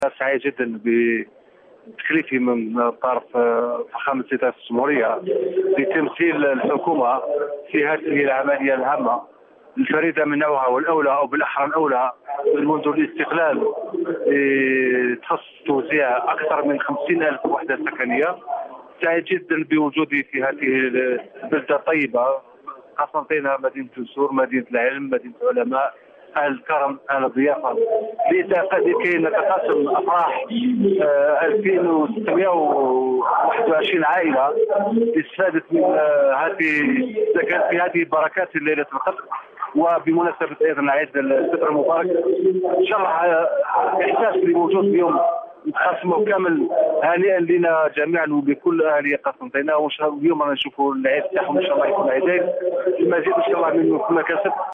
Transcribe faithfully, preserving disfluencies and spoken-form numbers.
سعيد جدا بتكليفي من طرف فخامة سيد رئيس الجمهورية لتمثيل الحكومة في هذه العملية الهامة الفريدة من نوعها والأولى أو بالأحرى الأولى منذ الاستقلال، تخص توزيع أكثر من خمسين ألف وحدة سكنية. سعيد جدا بوجودي في هذه البلدة الطيبة، قسنطينة، مدينة السور، مدينة العلم، مدينة العلماء، أهل الكرم، أهل الضيافة، لكي نتقاسم أفراح ألفين وستمائة وواحد وعشرين عائلة استفادت من هذه في هذه البركات ليلة القدر، وبمناسبة أيضا عيد الفطر المبارك. إن شاء الله إحساس بوجود اليوم نتقاسمه كامل هانئا لنا جميعا ولكل اهالي قسنطينة، واليوم رانا نشوفوا العيد تاعهم ان شاء الله يكون عيدين المزيد ان شاء الله من المكاسب.